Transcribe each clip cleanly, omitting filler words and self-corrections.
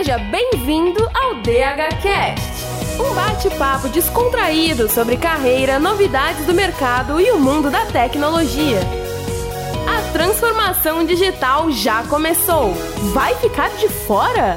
Seja bem-vindo ao DHCast, um bate-papo descontraído sobre carreira, novidades do mercado e o mundo da tecnologia. A transformação digital já começou. Vai ficar de fora?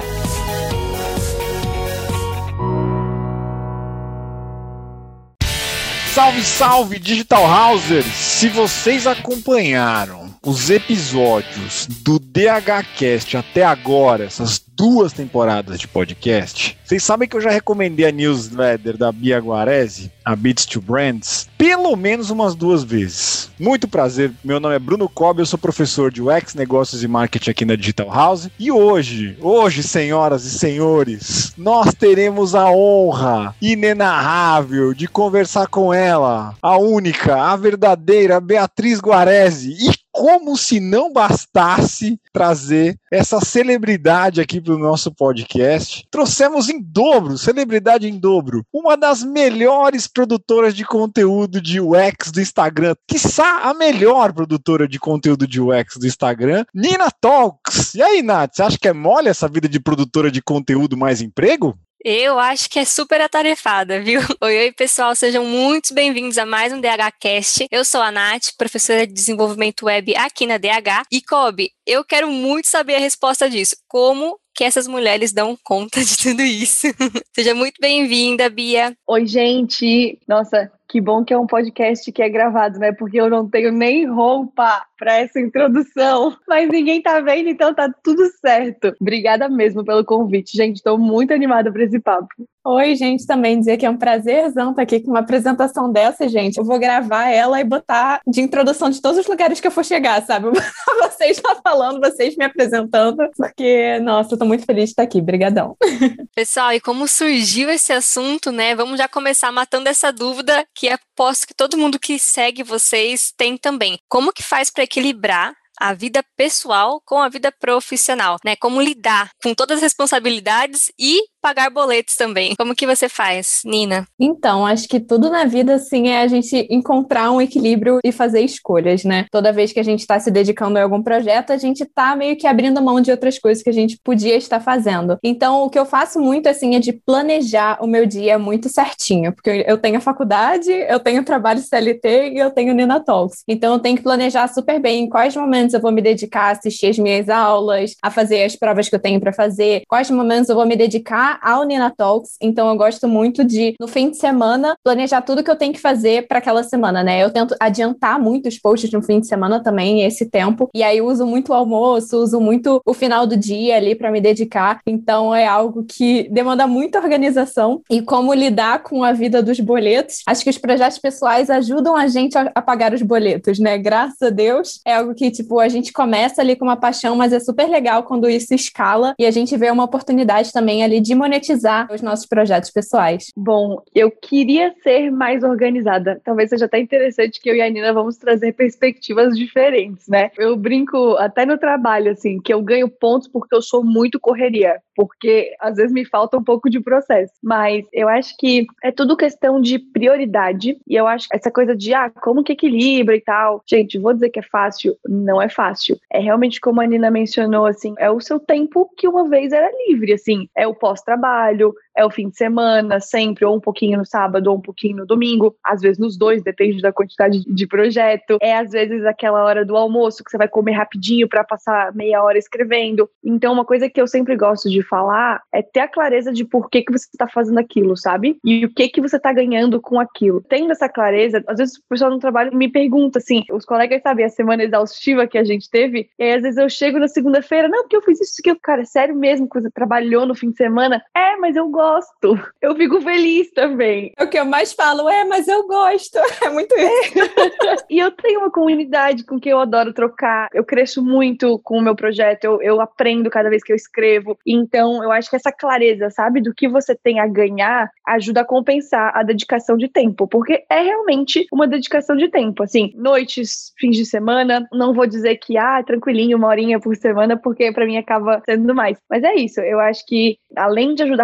Salve, salve, Digital Housers! Se vocês acompanharam os episódios do DHCast até agora, essas 2 temporadas de podcast, vocês sabem que eu já recomendei a newsletter da Bia Guarese, a Beats to Brands, pelo menos umas 2 vezes. Muito prazer, meu nome é Bruno Cobb, eu sou professor de UX, Negócios e Marketing aqui na Digital House. E hoje, senhoras e senhores, nós teremos a honra inenarrável de conversar com ela, a única, a verdadeira Beatriz Guarese. E como se não bastasse trazer essa celebridade aqui para o nosso podcast, trouxemos em dobro, celebridade em dobro, uma das melhores produtoras de conteúdo de UX do Instagram, quiçá a melhor produtora de conteúdo de UX do Instagram, Nina Talks. E aí, Nath, você acha que é mole essa vida de produtora de conteúdo mais emprego? Eu acho que é super atarefada, viu? Oi, pessoal, sejam muito bem-vindos a mais um DHCast. Eu sou a Nath, professora de desenvolvimento web aqui na DH. E, Cobb, eu quero muito saber a resposta disso. Como que essas mulheres dão conta de tudo isso? Seja muito bem-vinda, Bia. Oi, gente. Nossa, que bom que é um podcast que é gravado, né? Porque eu não tenho nem roupa para essa introdução. Mas ninguém tá vendo, então tá tudo certo. Obrigada mesmo pelo convite, gente. Estou muito animada para esse papo. Oi, gente, também dizer que é um prazerzão estar aqui com uma apresentação dessa, gente. Eu vou gravar ela e botar de introdução de todos os lugares que eu for chegar, sabe? Vocês lá falando, vocês me apresentando, porque, nossa, eu tô muito feliz de estar aqui. Brigadão. Pessoal, e como surgiu esse assunto, né? Vamos já começar matando essa dúvida que aposto que todo mundo que segue vocês tem também. Como que faz para equilibrar a vida pessoal com a vida profissional, né? Como lidar com todas as responsabilidades e pagar boletos também. Como que você faz, Nina? Então, acho que tudo na vida, assim, é a gente encontrar um equilíbrio e fazer escolhas, né? Toda vez que a gente está se dedicando a algum projeto, a gente tá meio que abrindo mão de outras coisas que a gente podia estar fazendo. Então, o que eu faço muito, assim, é de planejar o meu dia muito certinho, porque eu tenho a faculdade, eu tenho trabalho CLT e eu tenho Nina Talks. Então, eu tenho que planejar super bem em quais momentos eu vou me dedicar a assistir as minhas aulas, a fazer as provas que eu tenho para fazer, quais momentos eu vou me dedicar ao Nina Talks. Então eu gosto muito de, no fim de semana, planejar tudo que eu tenho que fazer para aquela semana, né? Eu tento adiantar muito os posts no fim de semana também, esse tempo, e aí eu uso muito o almoço, uso muito o final do dia ali para me dedicar. Então é algo que demanda muita organização. E como lidar com a vida dos boletos, acho que os projetos pessoais ajudam a gente a pagar os boletos, né? Graças a Deus, é algo que, tipo, a gente começa ali com uma paixão, mas é super legal quando isso escala e a gente vê uma oportunidade também ali de monetizar os nossos projetos pessoais. Bom, eu queria ser mais organizada. Talvez seja até interessante que eu e a Nina vamos trazer perspectivas diferentes, né? Eu brinco até no trabalho, assim, que eu ganho pontos porque eu sou muito correria, porque às vezes me falta um pouco de processo. Mas eu acho que é tudo questão de prioridade e eu acho que essa coisa de, como que equilibra e tal. Gente, vou dizer que é fácil? Não é fácil. É realmente como a Nina mencionou, assim, é o seu tempo que uma vez era livre, assim, é o pós-trabalho, é o fim de semana, sempre, ou um pouquinho no sábado, ou um pouquinho no domingo, às vezes nos dois, depende da quantidade de projeto, é às vezes aquela hora do almoço que você vai comer rapidinho para passar meia hora escrevendo. Então uma coisa que eu sempre gosto de falar é ter a clareza de por que você está fazendo aquilo, sabe? E o que você está ganhando com aquilo. Tendo essa clareza, às vezes o pessoal no trabalho me pergunta, assim, os colegas sabem a semana exaustiva que a gente teve, e aí às vezes eu chego na segunda-feira, não, porque eu fiz isso aqui, cara, sério mesmo, que você trabalhou no fim de semana? Mas eu gosto. Eu fico feliz também. O que eu mais falo mas eu gosto. É muito isso. E eu tenho uma comunidade com quem eu adoro trocar. Eu cresço muito com o meu projeto. Eu aprendo cada vez que eu escrevo. Então, eu acho que essa clareza, sabe, do que você tem a ganhar, ajuda a compensar a dedicação de tempo. Porque é realmente uma dedicação de tempo. Assim, noites, fins de semana, não vou dizer que, tranquilinho, 1 horinha por semana, porque pra mim acaba sendo mais. Mas é isso. Eu acho que, além de ajudar nos boletos,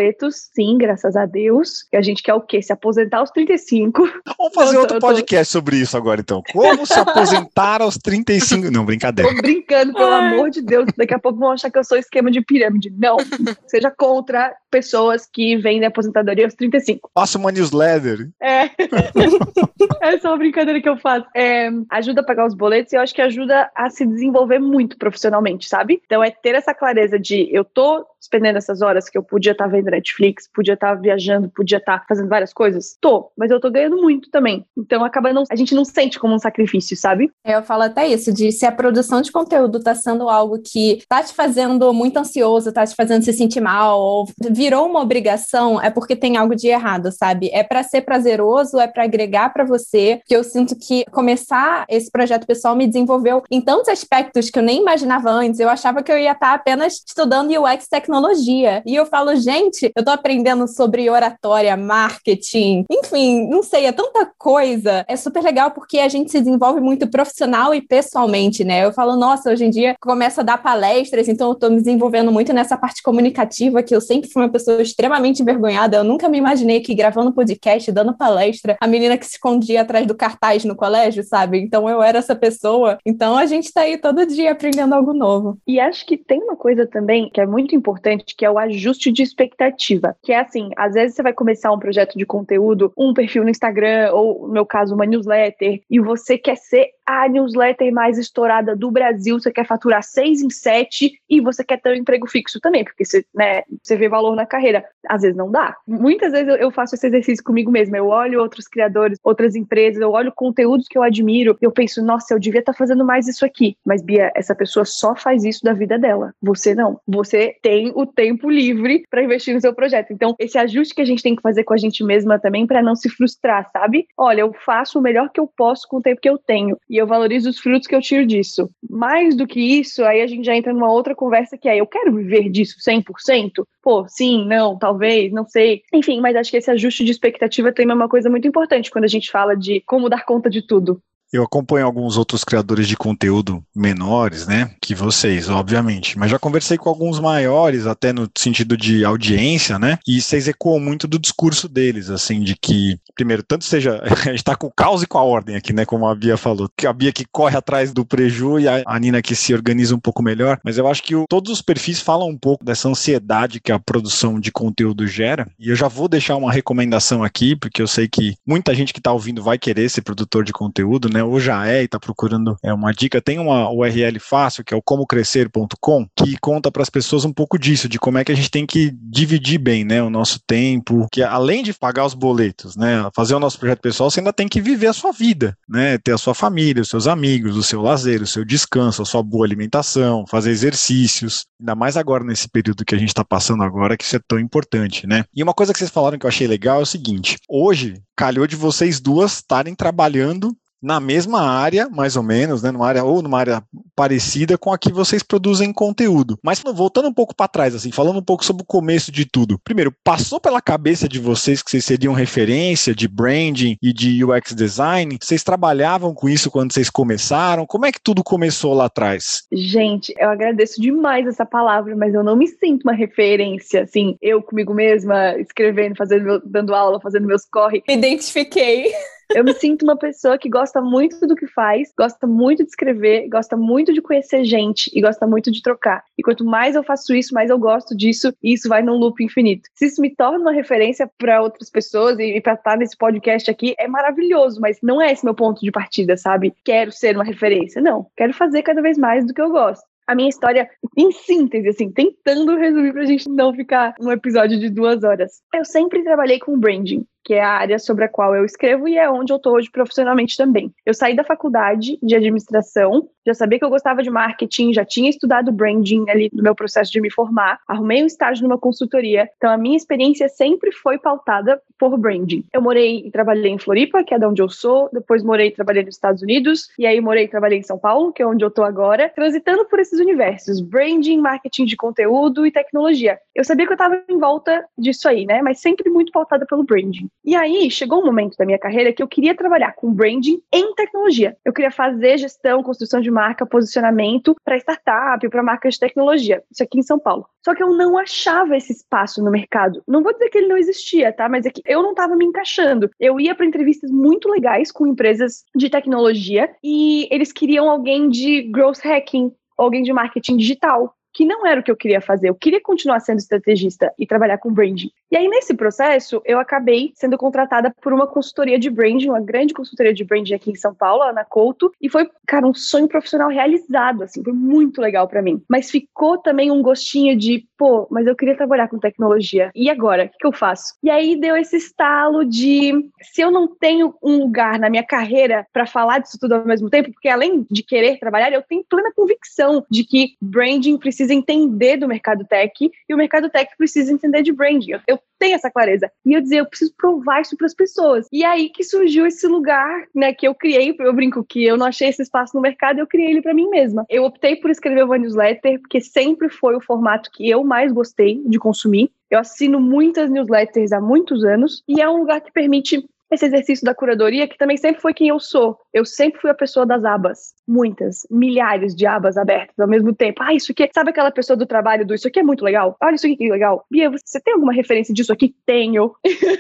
boletos, sim, graças a Deus. E a gente quer o quê? Se aposentar aos 35. Vamos fazer outro podcast sobre isso agora, então. Como se aposentar aos 35? Não, brincadeira. Tô brincando, pelo amor de Deus. Daqui a pouco vão achar que eu sou esquema de pirâmide. Não. Seja contra pessoas que vendem aposentadoria aos 35. Faça uma newsletter. É só uma brincadeira que eu faço. Ajuda a pagar os boletos e eu acho que ajuda a se desenvolver muito profissionalmente, sabe? Então é ter essa clareza de eu tô despendendo essas horas que eu podia estar vendo Netflix, podia estar viajando, podia estar fazendo várias coisas. Mas eu tô ganhando muito também. Então a gente não sente como um sacrifício, sabe? Eu falo até isso, de se a produção de conteúdo tá sendo algo que tá te fazendo muito ansioso, tá te fazendo se sentir mal, ou virou uma obrigação, é porque tem algo de errado, sabe? É pra ser prazeroso, é pra agregar pra você, que eu sinto que começar esse projeto pessoal me desenvolveu em tantos aspectos que eu nem imaginava antes. Eu achava que eu ia estar apenas estudando UX tecnologia. E eu falo, gente, eu tô aprendendo sobre oratória, marketing, enfim, não sei, é tanta coisa. É super legal porque a gente se desenvolve muito profissional e pessoalmente, né? Eu falo, nossa, hoje em dia começo a dar palestras, então eu tô me desenvolvendo muito nessa parte comunicativa, que eu sempre fui uma pessoa extremamente envergonhada. Eu nunca me imaginei que gravando podcast, dando palestra, a menina que se escondia atrás do cartaz no colégio, sabe? Então eu era essa pessoa. Então a gente tá aí todo dia aprendendo algo novo. E acho que tem uma coisa também que é muito importante, que é o ajuste de expectativa. Que é assim, às vezes você vai começar um projeto de conteúdo, um perfil no Instagram, ou no meu caso, uma newsletter, e você quer ser a newsletter mais estourada do Brasil, você quer faturar 6 em 7 e você quer ter um emprego fixo também, porque você vê valor na carreira. Às vezes não dá. Muitas vezes eu faço esse exercício comigo mesma. Eu olho outros criadores, outras empresas, eu olho conteúdos que eu admiro, e eu penso, nossa, eu devia estar fazendo mais isso aqui. Mas, Bia, essa pessoa só faz isso da vida dela. Você não. Você tem o tempo livre para investir no seu projeto. Então, esse ajuste que a gente tem que fazer com a gente mesma também para não se frustrar, sabe? Olha, eu faço o melhor que eu posso com o tempo que eu tenho e eu valorizo os frutos que eu tiro disso. Mais do que isso, aí a gente já entra numa outra conversa que é, eu quero viver disso 100%? Pô, sim, não, talvez, não sei. Enfim, mas acho que esse ajuste de expectativa também é uma coisa muito importante quando a gente fala de como dar conta de tudo. Eu acompanho alguns outros criadores de conteúdo menores, né, que vocês, obviamente, mas já conversei com alguns maiores, até no sentido de audiência, né, e vocês ecoam muito do discurso deles, assim, de que, primeiro, tanto seja, a gente tá com o caos e com a ordem aqui, né, como a Bia falou, que a Bia que corre atrás do preju e a Nina que se organiza um pouco melhor, mas eu acho que todos os perfis falam um pouco dessa ansiedade que a produção de conteúdo gera, e eu já vou deixar uma recomendação aqui, porque eu sei que muita gente que tá ouvindo vai querer ser produtor de conteúdo, né, ou já e está procurando uma dica, tem uma URL fácil, que é o comocrescer.com, que conta para as pessoas um pouco disso, de como é que a gente tem que dividir bem, né, o nosso tempo, que além de pagar os boletos, né, fazer o nosso projeto pessoal, você ainda tem que viver a sua vida, né, ter a sua família, os seus amigos, o seu lazer, o seu descanso, a sua boa alimentação, fazer exercícios, ainda mais agora nesse período que a gente está passando agora, que isso é tão importante, né. E uma coisa que vocês falaram que eu achei legal é o seguinte, hoje calhou de vocês duas estarem trabalhando na mesma área, mais ou menos, né, numa área parecida com a que vocês produzem conteúdo. Mas voltando um pouco para trás, assim, falando um pouco sobre o começo de tudo. Primeiro, passou pela cabeça de vocês que vocês seriam referência de branding e de UX design? Vocês trabalhavam com isso quando vocês começaram? Como é que tudo começou lá atrás? Gente, eu agradeço demais essa palavra, mas eu não me sinto uma referência, assim, eu comigo mesma, escrevendo, dando aula, fazendo meus corre. Me identifiquei. Eu me sinto uma pessoa que gosta muito do que faz, gosta muito de escrever, gosta muito de conhecer gente e gosta muito de trocar. E quanto mais eu faço isso, mais eu gosto disso e isso vai num loop infinito. Se isso me torna uma referência para outras pessoas e para estar nesse podcast aqui, é maravilhoso, mas não é esse meu ponto de partida, sabe? Quero ser uma referência. Não, quero fazer cada vez mais do que eu gosto. A minha história, em síntese, assim, tentando resumir pra gente não ficar um episódio de 2 horas. Eu sempre trabalhei com branding, que é a área sobre a qual eu escrevo e é onde eu tô hoje profissionalmente também. Eu saí da faculdade de administração, já sabia que eu gostava de marketing, já tinha estudado branding ali no meu processo de me formar, arrumei um estágio numa consultoria, então a minha experiência sempre foi pautada por branding. Eu morei e trabalhei em Floripa, que é de onde eu sou, depois morei e trabalhei nos Estados Unidos, e aí morei e trabalhei em São Paulo, que é onde eu tô agora, transitando por esses universos, branding, marketing de conteúdo e tecnologia. Eu sabia que eu estava em volta disso aí, né, mas sempre muito pautada pelo branding. E aí, chegou um momento da minha carreira que eu queria trabalhar com branding em tecnologia. Eu queria fazer gestão, construção de marca, posicionamento para startup, para marcas de tecnologia. Isso aqui em São Paulo. Só que eu não achava esse espaço no mercado. Não vou dizer que ele não existia, tá? Mas é que eu não estava me encaixando. Eu ia para entrevistas muito legais com empresas de tecnologia e eles queriam alguém de growth hacking, alguém de marketing digital, que não era o que eu queria fazer. Eu queria continuar sendo estrategista e trabalhar com branding. E aí, nesse processo, eu acabei sendo contratada por uma consultoria de branding, uma grande consultoria de branding aqui em São Paulo, a Ana Couto, e foi, cara, um sonho profissional realizado, assim, foi muito legal pra mim. Mas ficou também um gostinho de, pô, mas eu queria trabalhar com tecnologia. E agora? O que eu faço? E aí deu esse estalo de, se eu não tenho um lugar na minha carreira pra falar disso tudo ao mesmo tempo, porque além de querer trabalhar, eu tenho plena convicção de que branding precisa entender do mercado tech e o mercado tech precisa entender de branding. Eu tenho essa clareza. E eu dizia, eu preciso provar isso para as pessoas. E aí que surgiu esse lugar, né, que eu criei, eu brinco que eu não achei esse espaço no mercado, eu criei ele para mim mesma. Eu optei por escrever uma newsletter, porque sempre foi o formato que eu mais gostei de consumir. Eu assino muitas newsletters há muitos anos e é um lugar que permite esse exercício da curadoria, que também sempre foi quem eu sou. Eu sempre fui a pessoa das abas. Muitas, milhares de abas abertas ao mesmo tempo. Ah, isso aqui, sabe aquela pessoa do trabalho do isso aqui é muito legal? Olha isso aqui que legal. Bia, você tem alguma referência disso aqui? Tenho.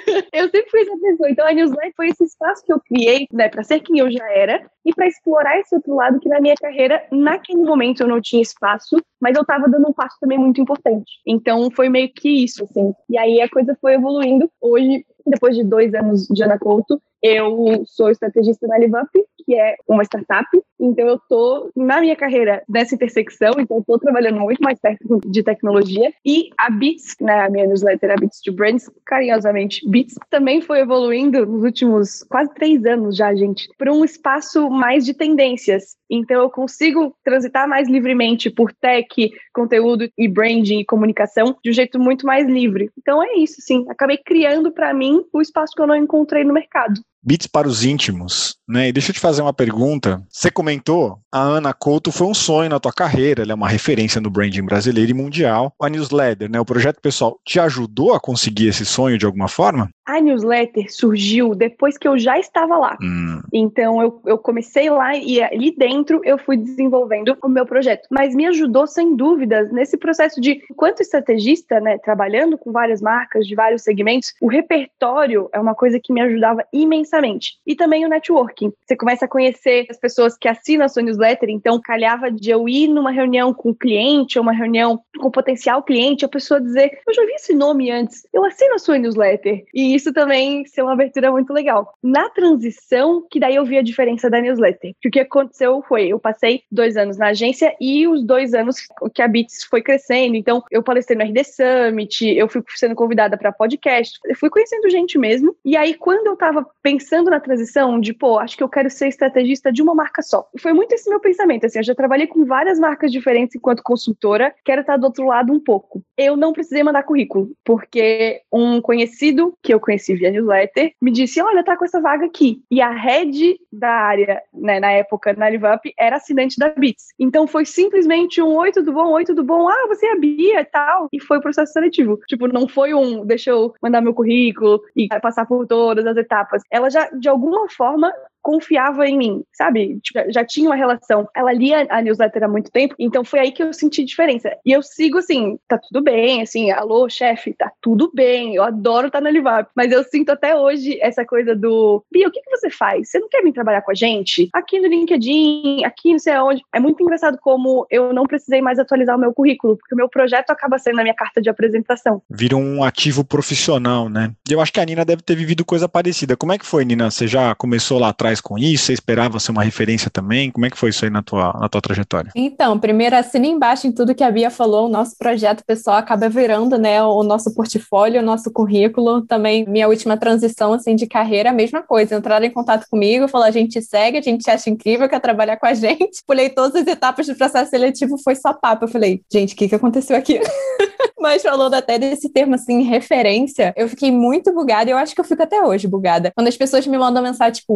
Eu sempre fui essa pessoa. Então a newsletter foi esse espaço que eu criei, né, pra ser quem eu já era e pra explorar esse outro lado que na minha carreira, naquele momento eu não tinha espaço, mas eu tava dando um passo também muito importante. Então foi meio que isso, assim. E aí a coisa foi evoluindo. Hoje, depois de 2 anos de Ana Couto, eu sou estrategista na LiveUp, que é uma startup. Então, eu tô na minha carreira nessa intersecção. Então, eu tô trabalhando muito mais perto de tecnologia. E a Beats, né, a minha newsletter, a Beats to Brands, carinhosamente, Beats, também foi evoluindo nos últimos quase 3 anos já, gente, para um espaço mais de tendências. Então, eu consigo transitar mais livremente por tech, conteúdo e branding e comunicação de um jeito muito mais livre. Então, é isso, sim. Acabei criando para mim o espaço que eu não encontrei no mercado. Beats para os íntimos, né? E deixa eu te fazer uma pergunta. Você comentou, a Ana Couto foi um sonho na tua carreira, ela é uma referência no branding brasileiro e mundial. A newsletter, né, o projeto pessoal, te ajudou a conseguir esse sonho de alguma forma? A newsletter surgiu depois que eu já estava lá. Então, eu comecei lá e ali dentro eu fui desenvolvendo o meu projeto. Mas me ajudou, sem dúvidas, nesse processo de, enquanto estrategista, né, trabalhando com várias marcas de vários segmentos, o repertório é uma coisa que me ajudava imensamente. E também o networking. Você começa a conhecer as pessoas que assinam a sua newsletter, então calhava de eu ir numa reunião com o cliente ou uma reunião com potencial cliente, a pessoa dizer, eu já vi esse nome antes, eu assino a sua newsletter. E isso também ser uma abertura muito legal. Na transição, que daí eu vi a diferença da newsletter. Que o que aconteceu foi, eu passei 2 anos na agência e os 2 anos que a Beats foi crescendo. Então, eu palestrei no RD Summit, eu fui sendo convidada para podcast, eu fui conhecendo gente mesmo. E aí, quando eu tava pensando na transição de, pô, acho que eu quero ser estrategista de uma marca só. E foi muito esse meu pensamento, assim, eu já trabalhei com várias marcas diferentes enquanto consultora, quero estar do outro lado um pouco. Eu não precisei mandar currículo, porque um conhecido que eu conheci via newsletter me disse, olha, tá com essa vaga aqui. E a head da área, né, na época, na LiveUp, era assinante da Beats. Então foi simplesmente um, oi, tudo bom? Oi, tudo bom? Ah, você é a Bia e tal. E foi o processo seletivo. Tipo, não foi um, deixa eu mandar meu currículo e passar por todas as etapas. Ela já, de alguma forma, confiava em mim, sabe? Tipo, já tinha uma relação. Ela lia a newsletter há muito tempo, então foi aí que eu senti diferença. E eu sigo assim, tá tudo bem, assim, alô, chefe, tá tudo bem, eu adoro estar na LiveUp, mas eu sinto até hoje essa coisa do, Bia, o que você faz? Você não quer vir trabalhar com a gente? Aqui no LinkedIn, aqui não sei aonde. É muito engraçado como eu não precisei mais atualizar o meu currículo, porque o meu projeto acaba sendo a minha carta de apresentação. Vira um ativo profissional, né? E eu acho que a Nina deve ter vivido coisa parecida. Como é que foi, Nina? Você já começou lá atrás com isso? Você esperava ser uma referência também? Como é que foi isso aí na tua trajetória? Então, primeiro, assina embaixo em tudo que a Bia falou. O nosso projeto pessoal acaba virando, né, o nosso portfólio, o nosso currículo. Também, minha última transição, assim, de carreira, a mesma coisa. Entraram em contato comigo, falaram, a gente segue, a gente acha incrível, quer trabalhar com a gente. Pulei todas as etapas do processo seletivo, foi só papo. Eu falei, gente, o que aconteceu aqui? Mas falando até desse termo, assim, referência, eu fiquei muito bugada, e eu acho que eu fico até hoje bugada. Quando as pessoas me mandam mensagem, tipo, você é a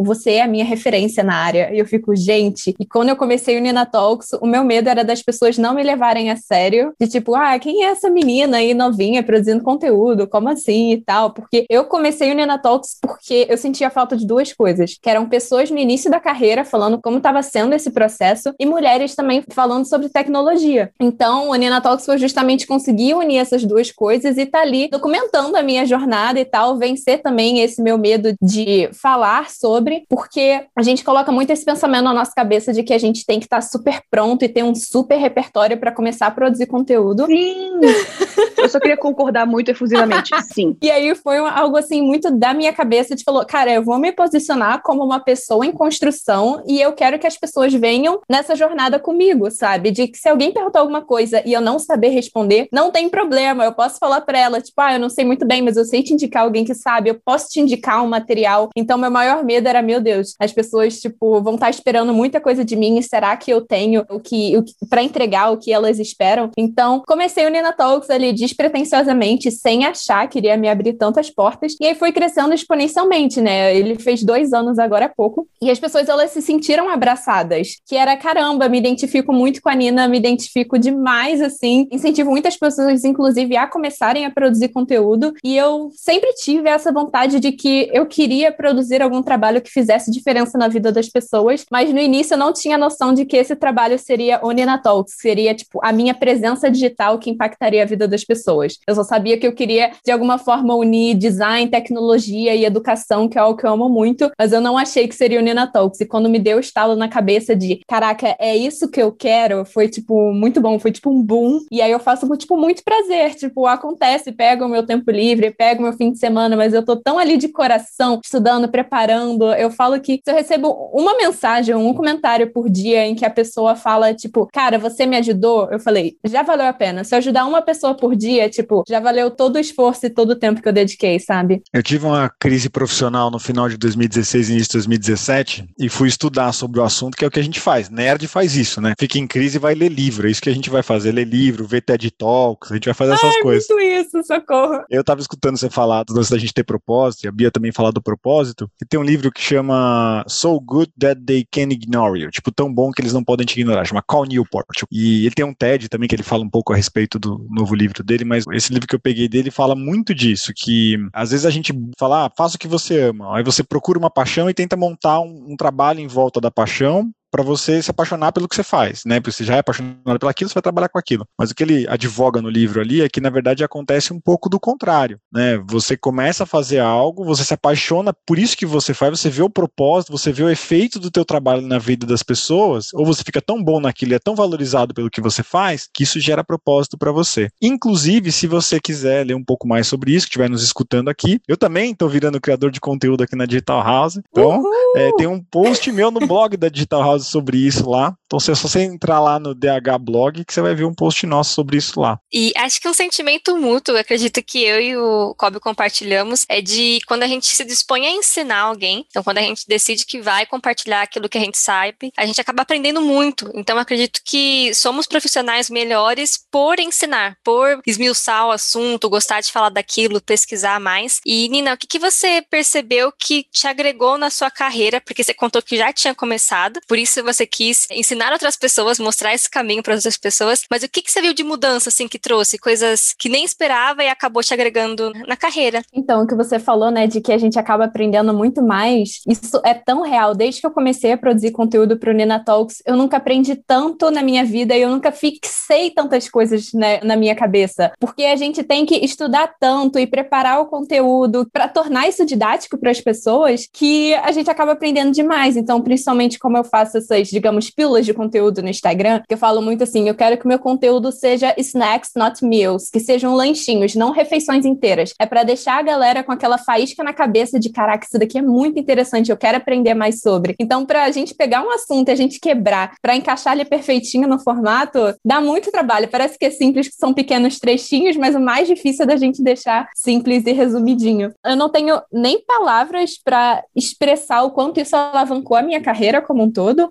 minha referência na área. E eu fico, gente, e quando eu comecei o Nina Talks, o meu medo era das pessoas não me levarem a sério, de tipo, quem é essa menina aí novinha produzindo conteúdo? Como assim e tal? Porque eu comecei o Nina Talks porque eu sentia falta de duas coisas, que eram pessoas no início da carreira falando como estava sendo esse processo e mulheres também falando sobre tecnologia. Então, o Nina Talks foi justamente conseguir unir essas duas coisas e tá ali documentando a minha jornada e tal, vencer também esse meu medo de falar sobre, porque a gente coloca muito esse pensamento na nossa cabeça de que a gente tem que estar super pronto e ter um super repertório para começar a produzir conteúdo. Sim! Eu só queria concordar muito efusivamente, sim. E aí foi algo assim muito da minha cabeça de falou, cara, eu vou me posicionar como uma pessoa em construção e eu quero que as pessoas venham nessa jornada comigo, sabe? De que se alguém perguntar alguma coisa e eu não saber responder, não tem problema, eu posso falar pra ela, tipo, eu não sei muito bem, mas eu sei te indicar alguém que sabe, eu posso te indicar um material. Então, meu maior medo era, meu Deus, as pessoas, tipo, vão estar esperando muita coisa de mim e será que eu tenho o que pra entregar o que elas esperam? Então, comecei o Nina Talks ali despretensiosamente, sem achar que iria me abrir tantas portas, e aí foi crescendo exponencialmente, né? Ele fez 2 anos agora há pouco, e as pessoas, elas se sentiram abraçadas, que era, caramba, me identifico muito com a Nina, me identifico demais, assim, incentivo muitas pessoas, inclusive, a começarem a produzir conteúdo, e eu sempre tive essa vontade de que eu queria produzir algum trabalho que fizesse diferença na vida das pessoas, mas no início eu não tinha noção de que esse trabalho seria o Nina Talks, seria, tipo, a minha presença digital que impactaria a vida das pessoas. Eu só sabia que eu queria, de alguma forma, unir design, tecnologia e educação, que é algo que eu amo muito, mas eu não achei que seria o Nina Talks, e quando me deu o estalo na cabeça de, caraca, é isso que eu quero, foi, tipo, muito bom, foi, tipo, um boom, e aí eu faço com, tipo, muito prazer, tipo, acontece, pego o meu tempo livre, pego o meu fim de semana, mas eu tô tão ali de coração, estudando, preparando, eu falo que se eu recebo uma mensagem, um comentário por dia em que a pessoa fala, tipo, cara, você me ajudou, eu falei, já valeu a pena, se eu ajudar uma pessoa por dia, tipo, já valeu todo o esforço e todo o tempo que eu dediquei, sabe? Eu tive uma crise profissional no final de 2016 e início de 2017 e fui estudar sobre o assunto, que é o que a gente faz. Nerd faz isso, né? Fica em crise e vai ler livro. É isso que a gente vai fazer, ler livro, ver TED Talks, a gente vai fazer essas coisas. Muito isso, socorro. Eu tava escutando você falar antes da gente ter propósito, e a Bia também falar do propósito, e tem um livro que chama So Good That They Can Ignore You, tipo, tão bom que eles não podem te ignorar, chama Cal Newport. E ele tem um TED também que ele fala um pouco a respeito do novo livro dele, mas esse livro que eu peguei dele fala muito disso, que às vezes a gente fala, faça o que você ama, aí você procura uma paixão e tenta montar um trabalho em volta da paixão, para você se apaixonar pelo que você faz, né? Porque você já é apaixonado pelaquilo, você vai trabalhar com aquilo. Mas o que ele advoga no livro ali é que, na verdade, acontece um pouco do contrário, né? Você começa a fazer algo, você se apaixona por isso que você faz, você vê o propósito, você vê o efeito do teu trabalho na vida das pessoas, ou você fica tão bom naquilo, é tão valorizado pelo que você faz, que isso gera propósito para você. Inclusive, se você quiser ler um pouco mais sobre isso, que estiver nos escutando aqui, eu também estou virando criador de conteúdo aqui na Digital House, então tem um post meu no blog da Digital House sobre isso lá. Então, se é só você entrar lá no DH Blog, que você vai ver um post nosso sobre isso lá. E acho que um sentimento mútuo, acredito que eu e o Kobe compartilhamos, é de quando a gente se dispõe a ensinar alguém. Então, quando a gente decide que vai compartilhar aquilo que a gente sabe, a gente acaba aprendendo muito. Então, acredito que somos profissionais melhores por ensinar, por esmiuçar o assunto, gostar de falar daquilo, pesquisar mais. E, Nina, o que você percebeu que te agregou na sua carreira? Porque você contou que já tinha começado, por isso você quis ensinar outras pessoas, mostrar esse caminho para outras pessoas, mas o que você viu de mudança, assim, que trouxe? Coisas que nem esperava e acabou te agregando na carreira. Então, o que você falou, né, de que a gente acaba aprendendo muito mais, isso é tão real. Desde que eu comecei a produzir conteúdo pro Nina Talks, eu nunca aprendi tanto na minha vida e eu nunca fixei tantas coisas, né, na minha cabeça. Porque a gente tem que estudar tanto e preparar o conteúdo para tornar isso didático para as pessoas que a gente acaba aprendendo demais. Então, principalmente como eu faço essas, digamos, pílulas de conteúdo no Instagram, que eu falo muito assim, eu quero que o meu conteúdo seja snacks, not meals, que sejam lanchinhos, não refeições inteiras. É para deixar a galera com aquela faísca na cabeça de, caraca, isso daqui é muito interessante, eu quero aprender mais sobre. Então, pra gente pegar um assunto e a gente quebrar, pra encaixar ele perfeitinho no formato, dá muito trabalho. Parece que é simples, que são pequenos trechinhos, mas o mais difícil é da gente deixar simples e resumidinho. Eu não tenho nem palavras pra expressar o quanto isso alavancou a minha carreira como um todo,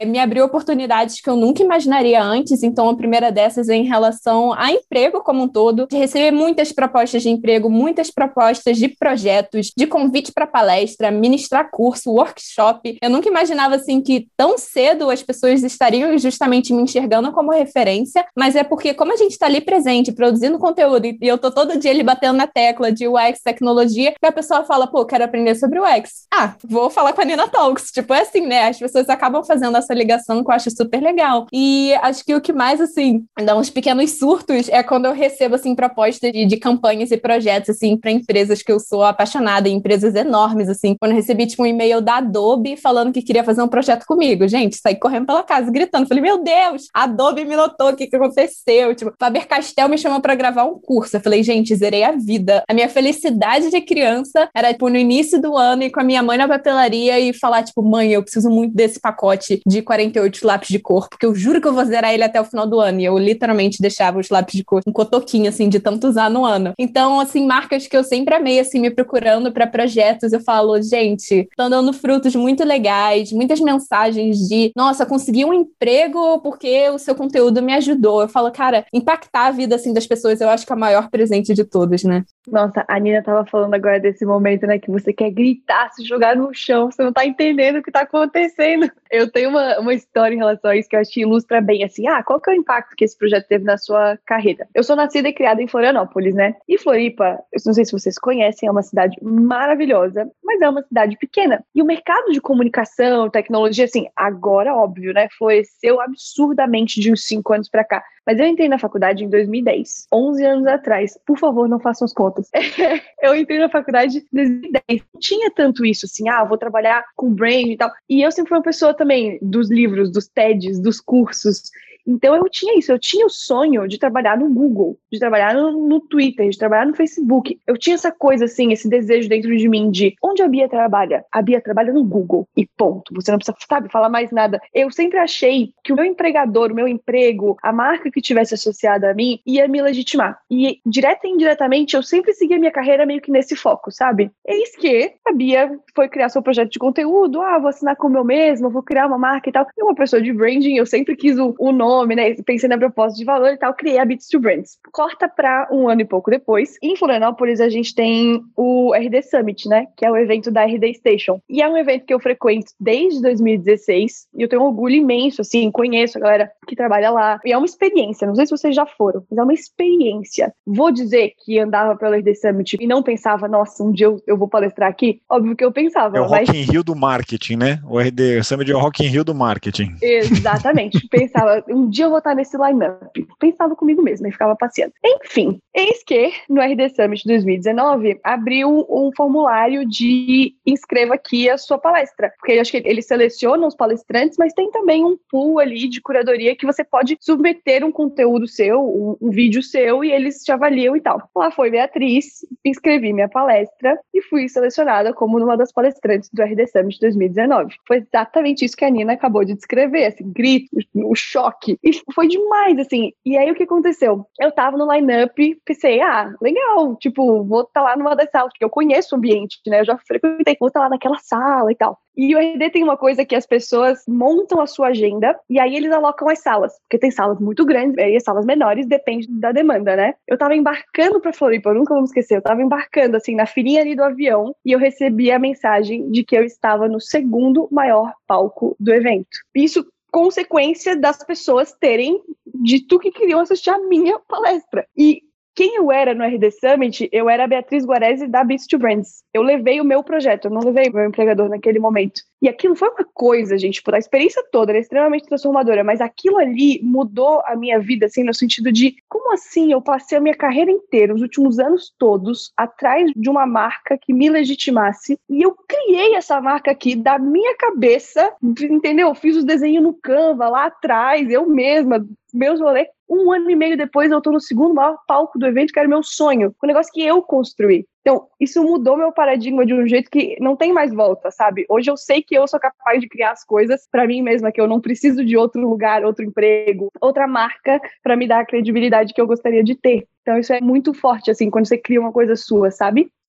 me abriu oportunidades que eu nunca imaginaria antes. Então, a primeira dessas é em relação a emprego como um todo, de receber muitas propostas de emprego, muitas propostas de projetos, de convite para palestra, ministrar curso, workshop. Eu nunca imaginava, assim, que tão cedo as pessoas estariam justamente me enxergando como referência, mas é porque como a gente está ali presente, produzindo conteúdo, e eu tô todo dia ali batendo na tecla de UX, tecnologia, e a pessoa fala, pô, quero aprender sobre UX. Ah, vou falar com a Nina Talks. Tipo, é assim, né? As pessoas acabam fazendo essa ligação que eu acho super legal. E acho que o que mais, assim, dá uns pequenos surtos é quando eu recebo, assim, propostas de campanhas e projetos, assim, para empresas que eu sou apaixonada, empresas enormes, assim. Quando eu recebi, tipo, um e-mail da Adobe falando que queria fazer um projeto comigo. Gente, saí correndo pela casa, gritando. Falei, meu Deus, a Adobe me notou, o que aconteceu? Tipo, Faber-Castell me chamou para gravar um curso. Eu falei, gente, zerei a vida. A minha felicidade de criança era, tipo, no início do ano, ir com a minha mãe na papelaria e falar, tipo, mãe, eu preciso muito desse pacote de 48 lápis de cor, porque eu juro que eu vou zerar ele até o final do ano. E eu literalmente deixava os lápis de cor um cotoquinho, assim, de tanto usar no ano. Então, assim, marcas que eu sempre amei, assim, me procurando para projetos, eu falo, gente, estão dando frutos muito legais, muitas mensagens de, nossa, consegui um emprego porque o seu conteúdo me ajudou. Eu falo, cara, impactar a vida, assim, das pessoas, eu acho que é o maior presente de todos, né? Nossa, a Nina tava falando agora desse momento, né, que você quer gritar, se jogar no chão, você não tá entendendo o que tá acontecendo. Eu tenho uma história em relação a isso que eu acho que ilustra bem, assim, qual que é o impacto que esse projeto teve na sua carreira? Eu sou nascida e criada em Florianópolis, né? E Floripa, eu não sei se vocês conhecem, é uma cidade maravilhosa, mas é uma cidade pequena. E o mercado de comunicação, tecnologia, assim, agora, óbvio, né, floresceu absurdamente de uns 5 anos pra cá. Mas eu entrei na faculdade em 2010, 11 anos atrás. Por favor, não façam as contas. Eu entrei na faculdade em 2010. Não tinha tanto isso, assim, vou trabalhar com brand e tal. E eu sempre fui uma pessoa também dos livros, dos TEDs, dos cursos. Então eu tinha isso, eu tinha o sonho de trabalhar no Google, de trabalhar no Twitter, de trabalhar no Facebook. Eu tinha essa coisa assim, esse desejo dentro de mim de onde a Bia trabalha? A Bia trabalha no Google e ponto. Você não precisa, falar mais nada. Eu sempre achei que o meu empregador, o meu emprego, a marca que tivesse associada a mim ia me legitimar. E direta e indiretamente eu sempre segui a minha carreira meio que nesse foco, sabe? Eis que a Bia foi criar seu projeto de conteúdo, vou assinar como eu mesma, vou criar uma marca e tal. E uma pessoa de branding, eu sempre quis o nome, né? Pensei na proposta de valor e tal, criei a Bits to Brands. Corta pra 1 ano e pouco depois. Em Florianópolis, a gente tem o RD Summit, né? Que é o evento da RD Station. E é um evento que eu frequento desde 2016. E eu tenho um orgulho imenso, assim, conheço a galera que trabalha lá. E é uma experiência, não sei se vocês já foram, mas é uma experiência. Vou dizer que andava pelo RD Summit e não pensava, nossa, um dia eu vou palestrar aqui? Óbvio que eu pensava. É o Rock in Rio do marketing, né? O RD Summit é o Rock in Rio do marketing. Exatamente. Pensava, um dia eu vou estar nesse line-up. Pensava comigo mesma e ficava passeando. Enfim, eis que no RD Summit 2019 abriu um formulário de inscreva aqui a sua palestra. Porque eu acho que eles selecionam os palestrantes, mas tem também um pool ali de curadoria que você pode submeter um conteúdo seu, um vídeo seu, e eles te avaliam e tal. Lá foi Beatriz, inscrevi minha palestra e fui selecionada como uma das palestrantes do RD Summit 2019. Foi exatamente isso que a Nina acabou de descrever, assim, grito, o choque. E foi demais, assim. E aí, o que aconteceu? Eu tava no line-up, pensei, legal, tipo, vou estar lá numa das salas, porque eu conheço o ambiente, né? Eu já frequentei, vou estar lá naquela sala e tal. E o RD tem uma coisa que as pessoas montam a sua agenda e aí eles alocam as salas, porque tem salas muito grandes e as salas menores, depende da demanda, né? Eu tava embarcando pra Floripa, eu nunca vou me esquecer, eu tava embarcando, assim, na filinha ali do avião e eu recebi a mensagem de que eu estava no 2º maior palco do evento. Isso consequência das pessoas terem dito que queriam assistir a minha palestra. E quem eu era no RD Summit, eu era a Beatriz Guarese da Bits to Brands. Eu levei o meu projeto, eu não levei o meu empregador naquele momento. E aquilo foi uma coisa, gente, tipo, a experiência toda era extremamente transformadora, mas aquilo ali mudou a minha vida, assim, no sentido de, como assim eu passei a minha carreira inteira, os últimos anos todos, atrás de uma marca que me legitimasse, e eu criei essa marca aqui da minha cabeça, entendeu? Eu fiz os desenhos no Canva lá atrás, eu mesma, meus rolês. 1 ano e meio depois eu tô no 2º maior palco do evento, que era o meu sonho, um negócio que eu construí. Então, isso mudou meu paradigma de um jeito que não tem mais volta, sabe? Hoje eu sei que eu sou capaz de criar as coisas pra mim mesma, que eu não preciso de outro lugar, outro emprego, outra marca pra me dar a credibilidade que eu gostaria de ter. Então, isso é muito forte, assim, quando você cria uma coisa sua, sabe?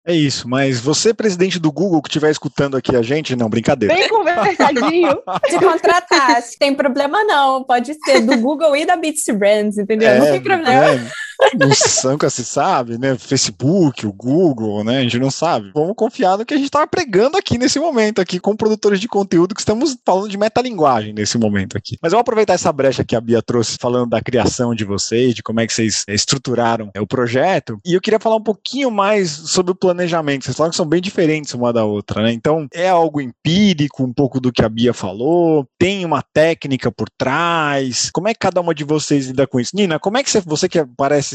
É isso, mas você, presidente do Google, que estiver escutando aqui a gente, não, brincadeira. Bem conversadinho. De contratar, se tem problema não, pode ser do Google e da Bits Brands, entendeu? Não tem problema. Nunca se sabe, né? Facebook, o Google, né? A gente não sabe. Vamos confiar no que a gente tá pregando aqui nesse momento, aqui com produtores de conteúdo, que estamos falando de metalinguagem nesse momento aqui. Mas eu vou aproveitar essa brecha que a Bia trouxe, falando da criação de vocês, de como é que vocês estruturaram o projeto, e eu queria falar um pouquinho mais sobre o planejamento. Vocês falaram que são bem diferentes uma da outra, né? Então, é algo empírico, um pouco do que a Bia falou, tem uma técnica por trás. Como é que cada uma de vocês lida com isso? Nina, como é que você que parece,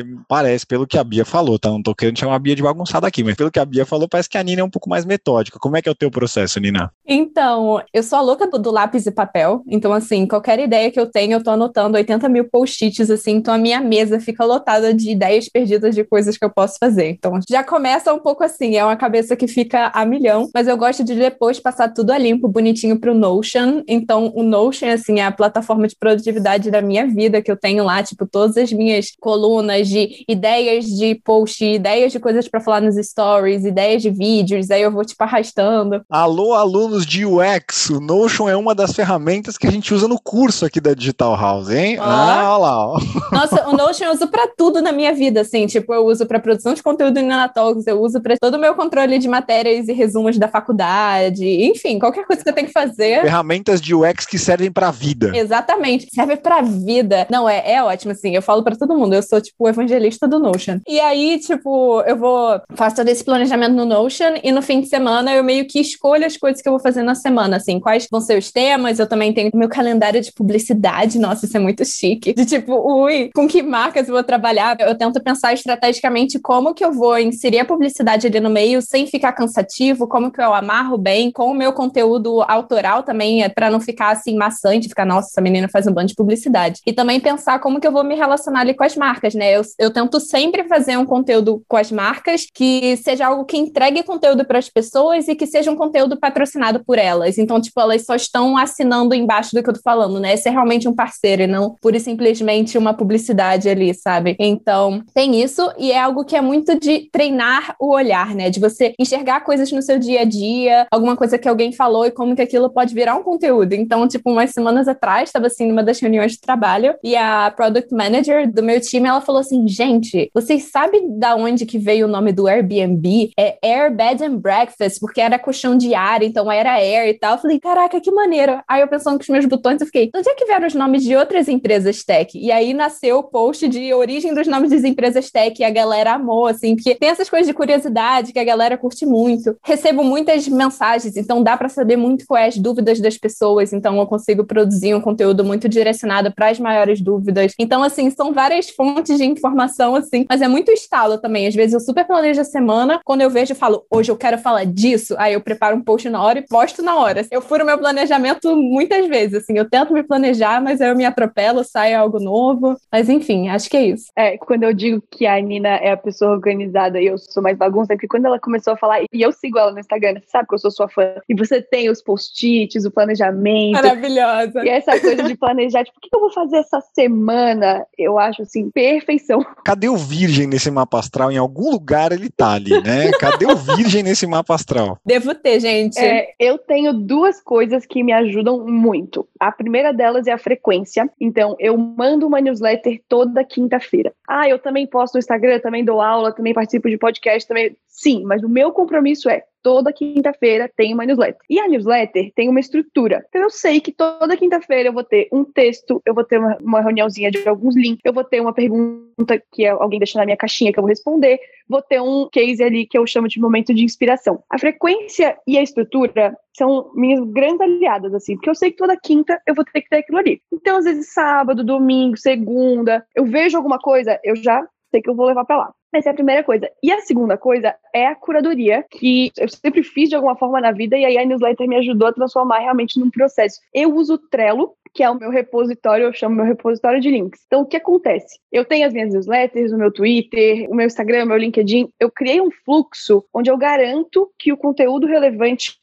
pelo que a Bia falou, tá? Não tô querendo chamar a Bia de bagunçada aqui, mas pelo que a Bia falou, parece que a Nina é um pouco mais metódica. Como é que é o teu processo, Nina? Então, eu sou a louca do lápis e papel, então assim, qualquer ideia que eu tenho, eu tô anotando 80 mil post-its, assim, então a minha mesa fica lotada de ideias perdidas de coisas que eu posso fazer. Então, já começa um pouco assim, é uma cabeça que fica a milhão, mas eu gosto de depois passar tudo a limpo, bonitinho pro Notion. Então, o Notion, assim, é a plataforma de produtividade da minha vida, que eu tenho lá, tipo, todas as minhas colunas de ideias de post, ideias de coisas pra falar nos stories, ideias de vídeos, aí eu vou, tipo, arrastando. Alô, alunos de UX, o Notion é uma das ferramentas que a gente usa no curso aqui da Digital House, hein? Olha lá, ó. Nossa, o Notion eu uso pra tudo na minha vida, assim, tipo, eu uso pra produção de conteúdo em Nanatalks, eu uso pra todo o meu controle de matérias e resumos da faculdade, enfim, qualquer coisa que eu tenho que fazer. Ferramentas de UX que servem pra vida. Exatamente, serve pra vida. Não, é ótimo, assim, eu falo pra todo mundo, eu sou, tipo, o evangelista do Notion. E aí, tipo, faço todo esse planejamento no Notion e no fim de semana eu meio que escolho as coisas que eu vou fazer na semana, assim, quais vão ser os temas. Eu também tenho meu calendário de publicidade, nossa, isso é muito chique. De tipo, com que marcas eu vou trabalhar? Eu tento pensar estrategicamente como que eu vou inserir a publicidade ali no meio sem ficar cansativo, como que eu amarro bem com o meu conteúdo autoral também, pra não ficar assim maçante, ficar, nossa, essa menina faz um bando de publicidade. E também pensar como que eu vou me relacionar ali com as marcas, né? Eu tento sempre fazer um conteúdo com as marcas que seja algo que entregue conteúdo para as pessoas e que seja um conteúdo patrocinado por elas. Então, tipo, elas só estão assinando embaixo do que eu tô falando, né? Ser realmente um parceiro e não pura e simplesmente uma publicidade ali, sabe? Então, tem isso e é algo que é muito de treinar o olhar, né? De você enxergar coisas no seu dia a dia, alguma coisa que alguém falou e como que aquilo pode virar um conteúdo. Então, tipo, umas semanas atrás, estava assim numa das reuniões de trabalho e a Product Manager do meu time, ela falou assim, gente, vocês sabem da onde que veio o nome do Airbnb? É Air Bed and Breakfast, porque era colchão diário, então era Air e tal. Eu falei, caraca, que maneiro. Aí eu pensando com os meus botões, eu fiquei, onde é que vieram os nomes de outras empresas tech? E aí nasceu o post de origem dos nomes das empresas tech e a galera amou, assim, porque tem essas coisas de curiosidade que a galera curte muito. Recebo muitas mensagens, então dá pra saber muito quais as dúvidas das pessoas, então eu consigo produzir um conteúdo muito direcionado para as maiores dúvidas. Então, assim, são várias fontes de informação, assim, mas é muito estalo também. Às vezes eu super planejo a semana, quando eu vejo, eu falo, hoje eu quero falar disso, aí eu preparo um post na hora e posto na hora. Eu furo meu planejamento muitas vezes, assim, eu tento me planejar, mas aí eu me atropelo, sai algo novo, mas enfim, acho que é isso. Quando eu digo que a Nina é a pessoa organizada e eu sou mais bagunça, é porque quando ela começou a falar, e eu sigo ela no Instagram, você sabe que eu sou sua fã, e você tem os post-its, o planejamento. Maravilhosa. E essa coisa de planejar, tipo, o que eu vou fazer essa semana? Eu acho, assim, perfeição. Cadê o virgem nesse mapa astral? Em algum lugar ele tá ali, né? Cadê o virgem nesse mapa astral? Devo ter, gente. Eu tenho duas coisas que me ajudam muito. A primeira delas é a frequência. Então, eu mando uma newsletter toda quinta-feira. Eu também posto no Instagram, também dou aula, também participo de podcast, também. Sim, mas o meu compromisso é toda quinta-feira tem uma newsletter. E a newsletter tem uma estrutura. Então eu sei que toda quinta-feira eu vou ter um texto, eu vou ter uma reuniãozinha de alguns links, eu vou ter uma pergunta que alguém deixa na minha caixinha que eu vou responder, vou ter um case ali que eu chamo de momento de inspiração. A frequência e a estrutura são minhas grandes aliadas, assim, porque eu sei que toda quinta eu vou ter que ter aquilo ali. Então, às vezes, sábado, domingo, segunda, eu vejo alguma coisa, eu já sei que eu vou levar pra lá. Essa é a primeira coisa. E a segunda coisa é a curadoria, que eu sempre fiz de alguma forma na vida, e aí a newsletter me ajudou a transformar realmente num processo. Eu uso o Trello, que é o meu repositório, eu chamo meu repositório de links. Então, o que acontece? Eu tenho as minhas newsletters, o meu Twitter, o meu Instagram, o meu LinkedIn. Eu criei um fluxo onde eu garanto que o conteúdo relevante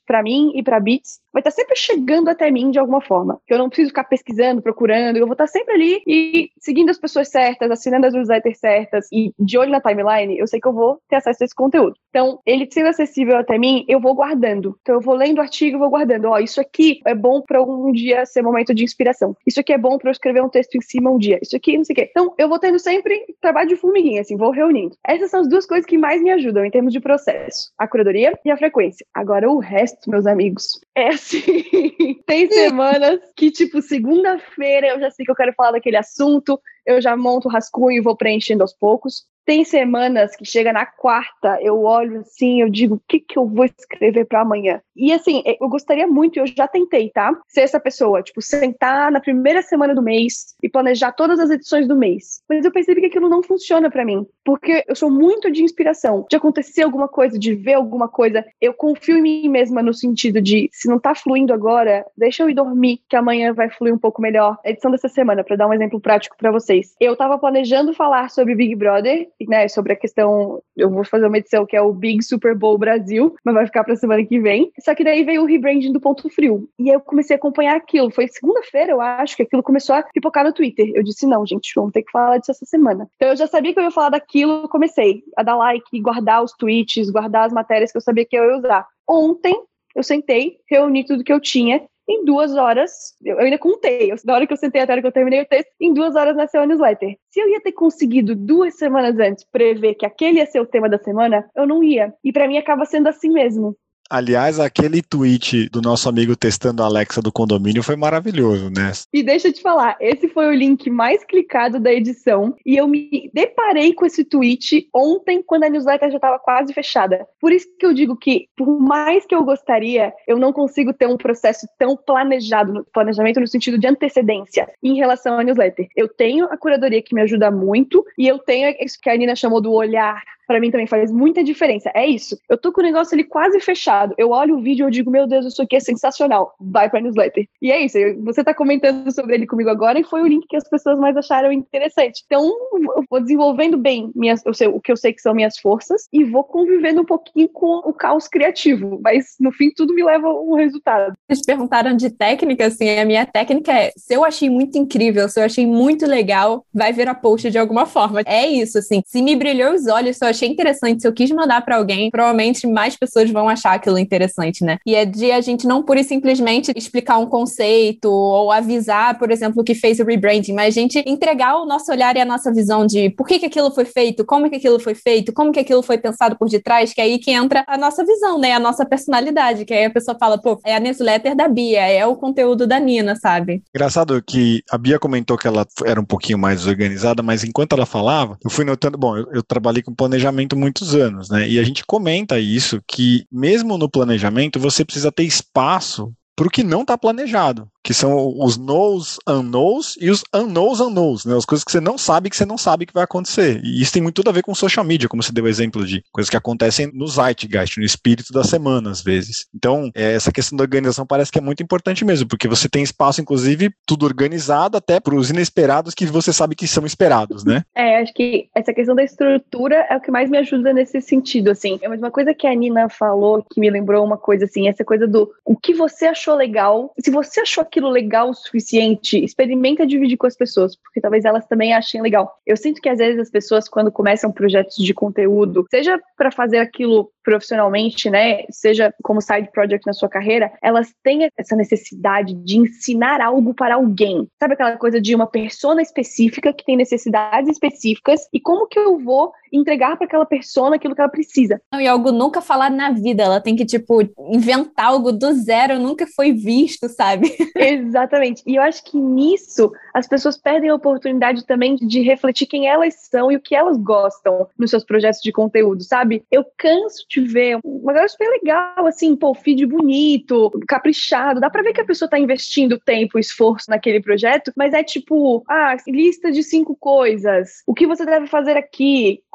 pra mim e pra Beats, vai estar sempre chegando até mim de alguma forma. Que eu não preciso ficar pesquisando, procurando, eu vou estar sempre ali e seguindo as pessoas certas, assinando as newsletters certas e de olho na timeline, eu sei que eu vou ter acesso a esse conteúdo. Então, ele sendo acessível até mim, eu vou guardando. Então, eu vou lendo o artigo e vou guardando. Isso aqui é bom para um dia ser momento de inspiração. Isso aqui é bom para eu escrever um texto em cima um dia. Isso aqui, não sei o quê. Então, eu vou tendo sempre trabalho de formiguinha, assim, vou reunindo. Essas são as duas coisas que mais me ajudam em termos de processo. A curadoria e a frequência. Agora, o resto, meus amigos, é assim, tem semanas que, tipo, segunda-feira eu já sei que eu quero falar daquele assunto, eu já monto o rascunho e vou preenchendo aos poucos. Tem semanas que chega na quarta, eu olho assim, eu digo, o que eu vou escrever para amanhã? E assim, eu gostaria muito, eu já tentei, tá? Ser essa pessoa, tipo, sentar na primeira semana do mês e planejar todas as edições do mês. Mas eu percebi que aquilo não funciona para mim, porque eu sou muito de inspiração, de acontecer alguma coisa, de ver alguma coisa. Eu confio em mim mesma no sentido de, se não tá fluindo agora, deixa eu ir dormir, que amanhã vai fluir um pouco melhor. A edição dessa semana, para dar um exemplo prático para vocês. Eu tava planejando falar sobre Big Brother, né, sobre a questão, eu vou fazer uma edição que é o Big Super Bowl Brasil, mas vai ficar pra semana que vem. Só que daí veio o rebranding do Ponto Frio. E aí eu comecei a acompanhar aquilo. Foi segunda-feira, eu acho, que aquilo começou a pipocar no Twitter. Eu disse, não, gente, vamos ter que falar disso essa semana. Então eu já sabia que eu ia falar daquilo, comecei a dar like, guardar os tweets, guardar as matérias que eu sabia que eu ia usar. Ontem, eu sentei, reuni tudo que eu tinha. Em 2 horas, eu ainda contei, da hora que eu sentei até a hora que eu terminei o texto, em 2 horas nasceu a newsletter. Se eu ia ter conseguido 2 semanas antes prever que aquele ia ser o tema da semana, eu não ia. E pra mim acaba sendo assim mesmo. Aliás, aquele tweet do nosso amigo testando a Alexa do condomínio foi maravilhoso, né? E deixa eu te falar, esse foi o link mais clicado da edição e eu me deparei com esse tweet ontem, quando a newsletter já estava quase fechada. Por isso que eu digo que, por mais que eu gostaria, eu não consigo ter um processo tão planejado, planejamento no sentido de antecedência em relação à newsletter. Eu tenho a curadoria que me ajuda muito e eu tenho isso que a Nina chamou do olhar. Pra mim também faz muita diferença. É isso. Eu tô com o negócio ali quase fechado. Eu olho o vídeo e eu digo, meu Deus, isso aqui é sensacional. Vai pra newsletter. E é isso. Você tá comentando sobre ele comigo agora e foi o link que as pessoas mais acharam interessante. Então, eu vou desenvolvendo bem o que eu sei que são minhas forças e vou convivendo um pouquinho com o caos criativo. Mas, no fim, tudo me leva a um resultado. Vocês perguntaram de técnica, assim, a minha técnica é, se eu achei muito incrível, se eu achei muito legal, vai virar post de alguma forma. É isso, assim. Se me brilhou os olhos, se eu achei interessante, se eu quis mandar pra alguém, provavelmente mais pessoas vão achar aquilo interessante, né? E é de a gente não pura e simplesmente explicar um conceito ou avisar, por exemplo, que fez o rebranding, mas a gente entregar o nosso olhar e a nossa visão de por que aquilo foi feito, como que aquilo foi feito, como que aquilo foi pensado por detrás, que é aí que entra a nossa visão, né? A nossa personalidade, que aí a pessoa fala, pô, é a newsletter da Bia, é o conteúdo da Nina, sabe? Engraçado que a Bia comentou que ela era um pouquinho mais organizada, mas enquanto ela falava, eu fui notando, bom, eu trabalhei com planejamento muitos anos, né? E a gente comenta isso, que mesmo no planejamento você precisa ter espaço para o que não está planejado, que são os knows, unknowns e os unknowns, né? As coisas que você não sabe que vai acontecer. E isso tem muito tudo a ver com social media, como você deu exemplo de coisas que acontecem no zeitgeist, no espírito da semana, às vezes. Então, essa questão da organização parece que é muito importante mesmo, porque você tem espaço, inclusive, tudo organizado até para os inesperados que você sabe que são esperados, né? Acho que essa questão da estrutura é o que mais me ajuda nesse sentido, assim. É uma coisa que a Nina falou que me lembrou uma coisa, assim, essa coisa do o que você achou legal. Se você achou aquilo legal o suficiente, experimenta dividir com as pessoas, porque talvez elas também achem legal. Eu sinto que às vezes as pessoas, quando começam projetos de conteúdo, seja para fazer aquilo profissionalmente, né, seja como side project na sua carreira, elas têm essa necessidade de ensinar algo para alguém. Sabe aquela coisa de uma persona específica que tem necessidades específicas e como que eu vou entregar para aquela persona aquilo que ela precisa. E algo nunca falado na vida, ela tem que, tipo, inventar algo do zero, nunca foi visto, sabe? Exatamente. E eu acho que nisso as pessoas perdem a oportunidade também de refletir quem elas são e o que elas gostam nos seus projetos de conteúdo, sabe? Eu canso de ver uma galera super legal, assim, pô, feed bonito, caprichado, dá pra ver que a pessoa tá investindo tempo e esforço naquele projeto, mas é tipo, lista de 5 coisas, o que você deve fazer aqui,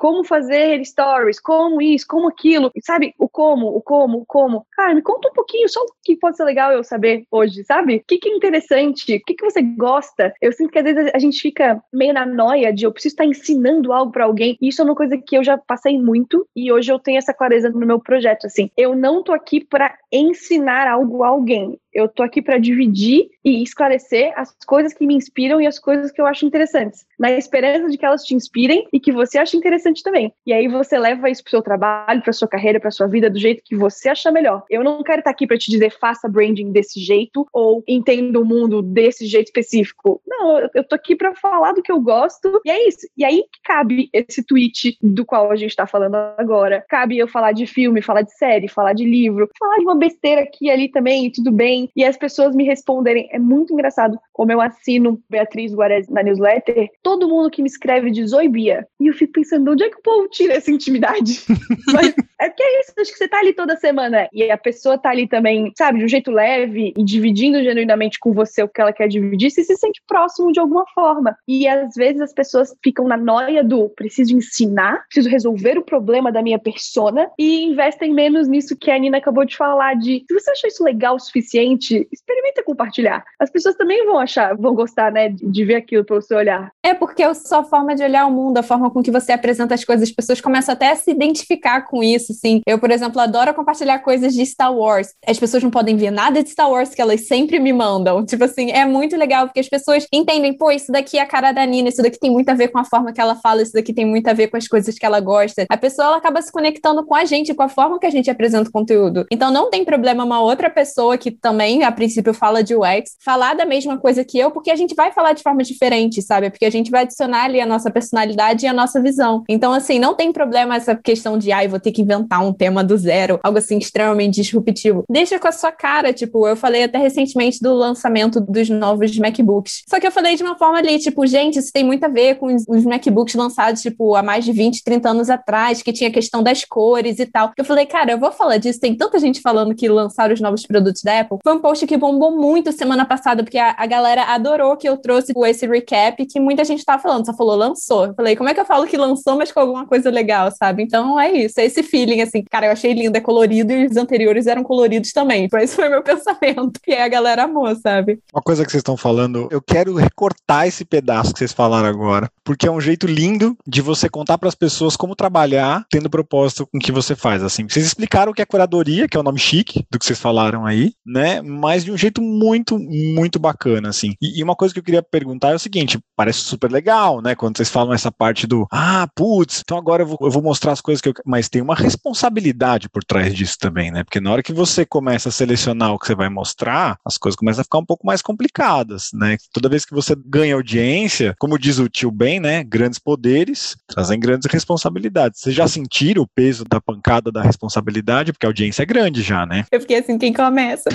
como fazer stories, como isso, como aquilo, sabe? O como. Cara, me conta um pouquinho, só o que pode ser legal eu saber hoje, sabe? O que é interessante, o que você gosta. Eu sinto que às vezes a gente fica meio na noia de eu preciso estar ensinando algo pra alguém, e isso é uma coisa que eu já passei muito, e hoje eu tenho essa clareza no meu projeto, assim. Eu não tô aqui pra ensinar algo a alguém. Eu tô aqui para dividir e esclarecer as coisas que me inspiram e as coisas que eu acho interessantes, na esperança de que elas te inspirem e que você ache interessante também. E aí você leva isso pro seu trabalho, pra sua carreira, pra sua vida, do jeito que você achar melhor. Eu não quero estar aqui para te dizer faça branding desse jeito ou entenda o mundo desse jeito específico. Não, eu tô aqui para falar do que eu gosto e é isso. E aí que cabe esse tweet do qual a gente tá falando agora. Cabe eu falar de filme, falar de série, falar de livro, falar de uma besteira aqui e ali também, e tudo bem. E as pessoas me responderem. É muito engraçado como eu assino Beatriz Guarez na newsletter. Todo mundo que me escreve diz oi, Bia. E eu fico pensando, onde é que o povo tira essa intimidade? Mas é que é isso, acho que você tá ali toda semana e a pessoa tá ali também, sabe, de um jeito leve e dividindo genuinamente com você o que ela quer dividir, você se sente próximo de alguma forma. E às vezes as pessoas ficam na noia do preciso ensinar, preciso resolver o problema da minha persona e investem menos nisso que a Nina acabou de falar, de se você achar isso legal o suficiente, experimenta compartilhar. As pessoas também vão gostar, né, de ver aquilo pelo seu olhar. É porque a sua forma de olhar o mundo, a forma com que você apresenta as coisas, as pessoas começam até a se identificar com isso, assim. Eu, por exemplo, adoro compartilhar coisas de Star Wars. As pessoas não podem ver nada de Star Wars que elas sempre me mandam. Tipo assim, é muito legal, porque as pessoas entendem, pô, isso daqui é a cara da Nina, isso daqui tem muito a ver com a forma que ela fala, isso daqui tem muito a ver com as coisas que ela gosta. A pessoa, ela acaba se conectando com a gente, com a forma que a gente apresenta o conteúdo. Então, não tem problema uma outra pessoa que também, a princípio, fala de UX, falar da mesma coisa que eu, porque a gente vai falar de forma diferente, sabe? Porque a gente vai adicionar ali a nossa personalidade e a nossa visão. Então, assim, não tem problema essa questão de, vou ter que inventar um tema do zero, algo assim extremamente disruptivo. Deixa com a sua cara, tipo, eu falei até recentemente do lançamento dos novos MacBooks. Só que eu falei de uma forma ali, tipo, gente, isso tem muito a ver com os MacBooks lançados, tipo, há mais de 20, 30 anos atrás, que tinha a questão das cores e tal. Eu falei, cara, eu vou falar disso, tem tanta gente falando que lançaram os novos produtos da Apple. Foi um post que bombou muito semana passada, porque a galera adorou que eu trouxe esse recap, que muita gente tava falando, só falou, lançou. Eu falei, como é que eu falo que lançou, mas com alguma coisa legal, sabe? Então é isso, é esse feeling, assim, cara, eu achei lindo, é colorido, e os anteriores eram coloridos também. Esse foi meu pensamento, e aí a galera amou, sabe? Uma coisa que vocês estão falando, eu quero recortar esse pedaço que vocês falaram agora, porque é um jeito lindo de você contar para as pessoas como trabalhar, tendo propósito com o que você faz, assim. Vocês explicaram o que é curadoria, que é o nome chique do que vocês falaram aí, né? Mas de um jeito muito, muito bacana, assim. E uma coisa que eu queria perguntar é o seguinte, parece super legal, né? Quando vocês falam essa parte do, putz, então agora eu vou mostrar as coisas que eu... Mas tem uma responsabilidade por trás disso também, né? Porque na hora que você começa a selecionar o que você vai mostrar, as coisas começam a ficar um pouco mais complicadas, né? Toda vez que você ganha audiência, como diz o tio Ben, né? Grandes poderes trazem grandes responsabilidades. Vocês já sentiram o peso da pancada da responsabilidade? Porque a audiência é grande já, né? Eu fiquei assim, quem começa?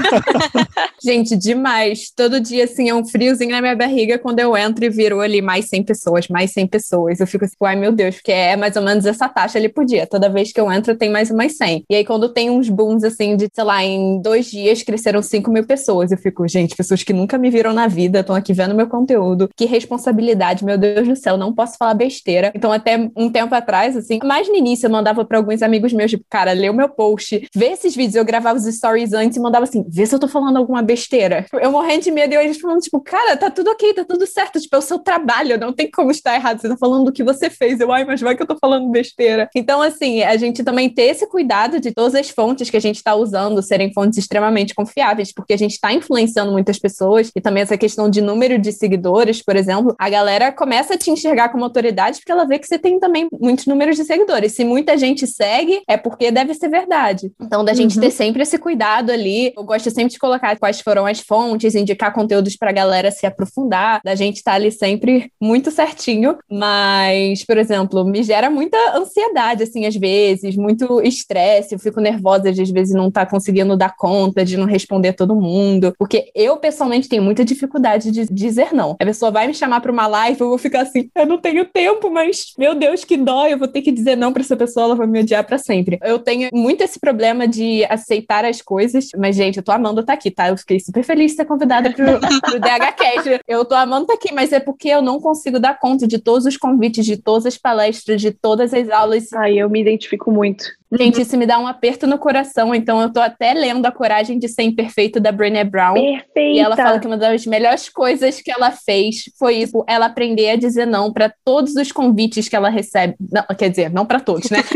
Gente, demais. Todo dia, assim, é um friozinho na minha barriga quando eu entro e virou ali mais 100 pessoas. Eu fico assim, ai meu Deus, porque é mais ou menos essa taxa ali por dia. Toda vez que eu entro tem mais umas 100. E aí quando tem uns booms, assim, de, sei lá, em 2 dias cresceram 5.000 pessoas. Eu fico, gente, pessoas que nunca me viram na vida, estão aqui vendo meu conteúdo. Que responsabilidade, meu Deus do céu, não posso falar besteira. Então até um tempo atrás, assim, mais no início eu mandava pra alguns amigos meus, tipo, cara, lê o meu post, vê esses vídeos, eu gravava os stories antes e mandava assim, vê se eu tô falando alguma besteira. Eu morrendo de medo e eles falando, tipo, cara, tá tudo ok, tá tudo certo, tipo, é o seu trabalho, não tem como estar errado, você tá falando do que você fez. Mas vai que eu tô falando besteira. Então, assim, a gente também ter esse cuidado de todas as fontes que a gente tá usando serem fontes extremamente confiáveis, porque a gente tá influenciando muitas pessoas, e também essa questão de número de seguidores, por exemplo, a galera começa a te enxergar como autoridade porque ela vê que você tem também muitos números de seguidores. Se muita gente segue, é porque deve ser verdade. Então, da gente ter sempre esse cuidado ali, eu gosto sempre de colocar quais foram as fontes, indicar conteúdos pra galera se aprofundar, da gente tá ali sempre muito certinho, mas, por exemplo, me gera muita ansiedade, assim, às vezes, vezes, muito estresse, eu fico nervosa de às vezes não estar conseguindo dar conta, de não responder a todo mundo, porque eu pessoalmente tenho muita dificuldade de dizer não. A pessoa vai me chamar para uma live, eu vou ficar assim, eu não tenho tempo, mas meu Deus, que dó, eu vou ter que dizer não para essa pessoa, ela vai me odiar para sempre. Eu tenho muito esse problema de aceitar as coisas, mas gente, eu tô amando estar aqui, tá? Eu fiquei super feliz de ser convidada pro DHCast. Eu tô amando estar aqui, mas é porque eu não consigo dar conta de todos os convites, de todas as palestras, de todas as aulas. Ai, eu me identifico muito. Gente, isso me dá um aperto no coração, então eu tô até lendo A Coragem de Ser Imperfeito, da Brené Brown. Perfeita! E ela fala que uma das melhores coisas que ela fez foi isso, ela aprender a dizer não para todos os convites que ela recebe. Não, quer dizer, não para todos, né?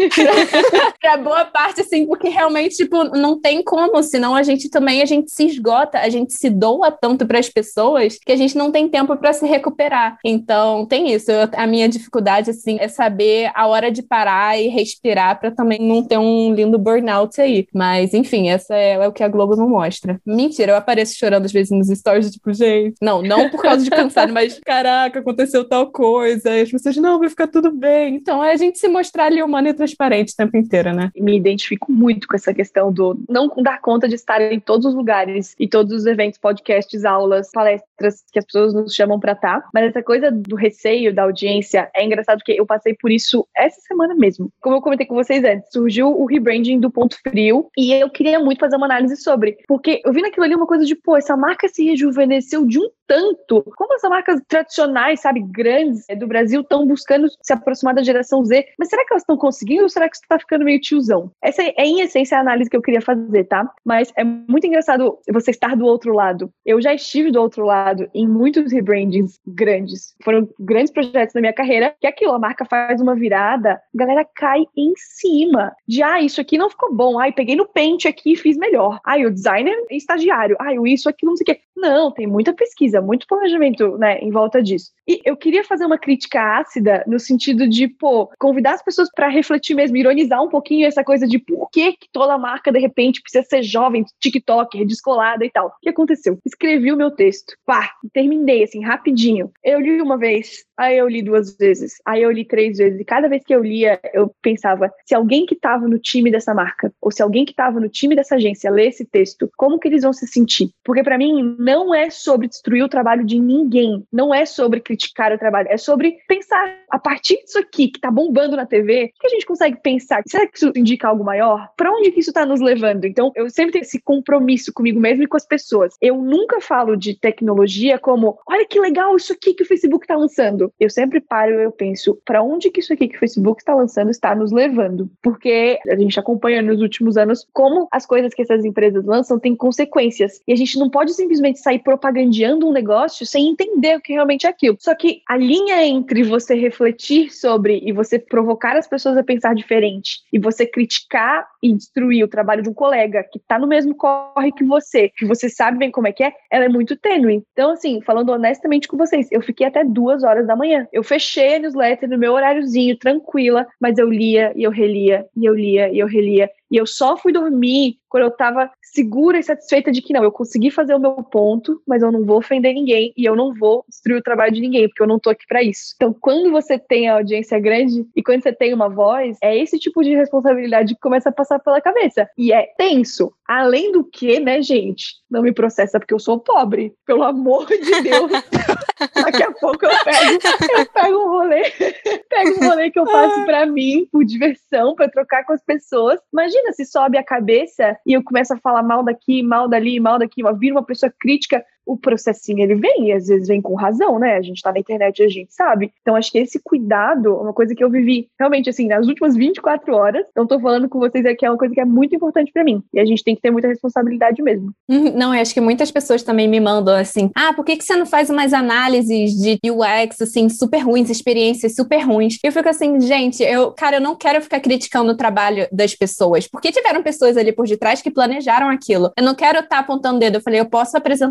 Pra boa parte, assim, porque realmente, tipo, não tem como, senão a gente se esgota, a gente se doa tanto para as pessoas que a gente não tem tempo para se recuperar. Então, tem isso. A minha dificuldade, assim, é saber a hora de parar e respirar para também não ter um lindo burnout aí. Mas, enfim, essa é o que a Globo não mostra. Mentira, eu apareço chorando às vezes nos stories, tipo, gente, não por causa de cansado, mas caraca, aconteceu tal coisa, e as pessoas, não, vai ficar tudo bem. Então, é a gente se mostrar ali humano e transparente o tempo inteiro, né? Me identifico muito com essa questão do não dar conta de estar em todos os lugares, e todos os eventos, podcasts, aulas, palestras que as pessoas nos chamam pra estar, mas essa coisa do receio da audiência é engraçado porque eu passei por isso essa semana mesmo. Como eu comentei com vocês antes, surgiu o rebranding do Ponto Frio e eu queria muito fazer uma análise sobre, porque eu vi naquilo ali uma coisa de, pô, essa marca se rejuvenesceu de um tanto, como as marcas tradicionais, sabe, grandes do Brasil estão buscando se aproximar da geração Z, mas será que elas estão conseguindo ou será que isso tá ficando meio tiozão? Essa é, em essência, a análise que eu queria fazer, tá? Mas é muito engraçado você estar do outro lado. Eu já estive do outro lado em muitos rebrandings grandes. Foram grandes projetos na minha carreira, que aquilo, a marca faz uma virada, a galera cai em cima de, isso aqui não ficou bom, peguei no pente aqui e fiz melhor. O designer é estagiário, isso aqui não sei o quê. Não, tem muita pesquisa, muito planejamento, né, em volta disso. E eu queria fazer uma crítica ácida no sentido de, convidar as pessoas para refletir mesmo, ironizar um pouquinho essa coisa de por que toda marca, de repente, precisa ser jovem, TikToker, descolada e tal. O que aconteceu? Escrevi o meu texto. Terminei, assim, rapidinho. Eu li uma vez, aí eu li 2 vezes, aí eu li 3 vezes, e cada vez que eu lia, eu pensava, se alguém que estava no time dessa marca, ou se alguém que estava no time dessa agência ler esse texto, como que eles vão se sentir? Porque para mim, não é sobre destruir o trabalho de ninguém, não é sobre criticar o trabalho, é sobre pensar, a partir disso aqui, que tá bombando na TV, o que a gente consegue pensar? Será que isso indica algo maior? Para onde que isso tá nos levando? Então, eu sempre tenho esse compromisso comigo mesmo e com as pessoas. Eu nunca falo de tecnologia como, olha que legal isso aqui que o Facebook tá lançando. Eu sempre paro e eu penso, para onde que isso aqui que o Facebook está lançando está nos levando? Porque a gente acompanha nos últimos anos como as coisas que essas empresas lançam têm consequências. E a gente não pode simplesmente sair propagandeando um negócio sem entender o que realmente é aquilo. Só que a linha entre você refletir sobre e você provocar as pessoas a pensar diferente e você criticar e destruir o trabalho de um colega que tá no mesmo corre que você sabe bem como é que é, ela é muito tênue. Então, assim, falando honestamente com vocês, eu fiquei até 2 horas da manhã. Eu fechei a newsletter no meu horáriozinho, tranquila, mas eu lia e eu relia, e eu lia e eu relia. E eu só fui dormir quando eu tava segura e satisfeita de que não, eu consegui fazer o meu ponto, mas eu não vou ofender ninguém e eu não vou destruir o trabalho de ninguém, porque eu não tô aqui pra isso. Então, quando você tem a audiência grande e quando você tem uma voz, é esse tipo de responsabilidade que começa a passar pela cabeça. E é tenso. Além do que, né, gente? Não me processa porque eu sou pobre. Pelo amor de Deus. Daqui a pouco eu pego um rolê. Pego um rolê que eu faço pra mim, por diversão, pra trocar com as pessoas. Imagina se sobe a cabeça e eu começo a falar mal daqui, mal dali, mal daqui, vira uma pessoa crítica. O processinho, ele vem, e às vezes vem com razão, né? A gente tá na internet e a gente sabe. Então, acho que esse cuidado é uma coisa que eu vivi, realmente, assim, nas últimas 24 horas. Então, tô falando com vocês aqui, é uma coisa que é muito importante pra mim. E a gente tem que ter muita responsabilidade mesmo. Não, eu acho que muitas pessoas também me mandam, assim, por que você não faz umas análises de UX, assim, super ruins, experiências super ruins? Eu fico assim, gente, eu não quero ficar criticando o trabalho das pessoas, porque tiveram pessoas ali por detrás que planejaram aquilo. Eu não quero estar apontando o dedo. Eu falei, eu posso apresentar exemplos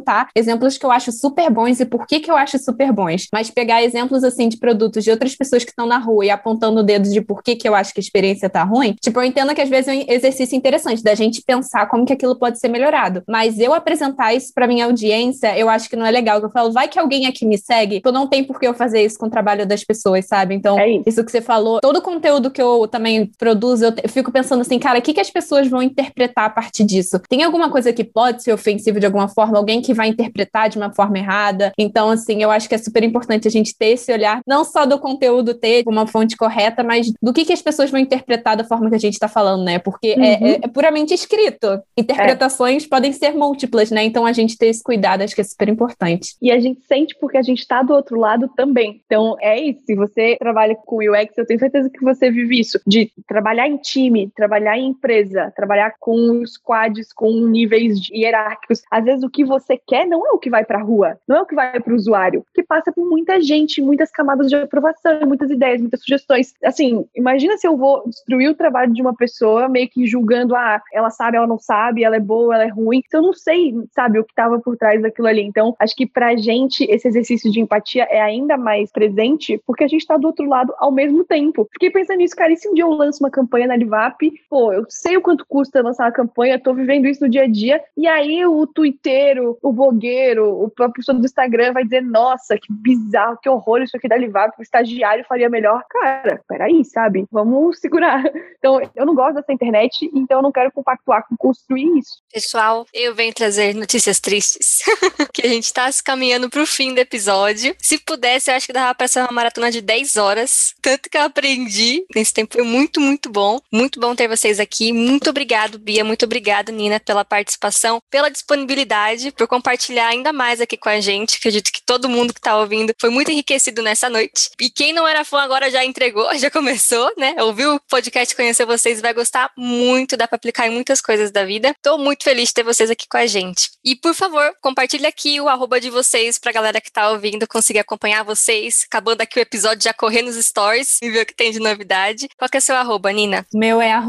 exemplos que eu acho super bons e por que eu acho super bons. Mas pegar exemplos, assim, de produtos de outras pessoas que estão na rua e apontando o dedo de por que eu acho que a experiência tá ruim, tipo, eu entendo que às vezes é um exercício interessante da gente pensar como que aquilo pode ser melhorado. Mas eu apresentar isso pra minha audiência, eu acho que não é legal. Eu falo, vai que alguém aqui me segue, tipo, não tem por que eu fazer isso com o trabalho das pessoas, sabe? Então, isso que você falou, todo o conteúdo que eu também produzo, eu fico pensando assim, cara, o que as pessoas vão interpretar a partir disso? Tem alguma coisa que pode ser ofensiva de alguma forma? Alguém que vai interpretar de uma forma errada? Então, assim, eu acho que é super importante a gente ter esse olhar, não só do conteúdo ter uma fonte correta, mas do que as pessoas vão interpretar da forma que a gente tá falando, né? Porque é puramente escrito. Interpretações podem ser múltiplas, né? Então, a gente ter esse cuidado, acho que é super importante. E a gente sente porque a gente tá do outro lado também. Então, é isso. Se você trabalha com UX, eu tenho certeza que você vive isso. De trabalhar em time, trabalhar em empresa, trabalhar com squads, com níveis hierárquicos. Às vezes, o que você quer não é o que vai pra rua, não é o que vai pro usuário, que passa por muita gente, muitas camadas de aprovação, muitas ideias, muitas sugestões. Assim, imagina se eu vou destruir o trabalho de uma pessoa meio que julgando, ela sabe, ela não sabe, ela é boa, ela é ruim. Então, eu não sei, sabe, o que estava por trás daquilo ali. Então, acho que pra gente, esse exercício de empatia é ainda mais presente, porque a gente tá do outro lado ao mesmo tempo. Fiquei pensando nisso, cara, e se um dia eu lanço uma campanha na Livap, eu sei o quanto custa lançar uma campanha, tô vivendo isso no dia a dia, e aí o twitteiro, o blogueiro, a pessoa do Instagram vai dizer, nossa, que bizarro, que horror isso aqui da Livap, o estagiário faria melhor. Cara, peraí, sabe? Vamos segurar. Então, eu não gosto dessa internet, então eu não quero compactuar com construir isso. Pessoal, eu venho trazer notícias tristes, que a gente tá se caminhando pro fim do episódio. Se pudesse, eu acho que dava pra ser uma maratona de 10 horas, tanto que eu aprendi nesse tempo, foi muito, muito bom ter vocês aqui, muito obrigado, Bia, muito obrigado, Nina, pela participação, pela disponibilidade, por compartilhar ainda mais aqui com a gente, acredito que todo mundo que tá ouvindo foi muito enriquecido nessa noite, e quem não era fã agora já entregou, já começou, né, ouviu o podcast, conhecer vocês, vai gostar muito, dá pra aplicar em muitas coisas da vida, tô muito feliz de ter vocês aqui com a gente, e por favor, compartilhe aqui o @, de vocês pra galera que tá ouvindo conseguir acompanhar vocês, acabando aqui o episódio, já correr nos stories e ver o que tem de novidade. Qual que é o seu @, Nina? O meu é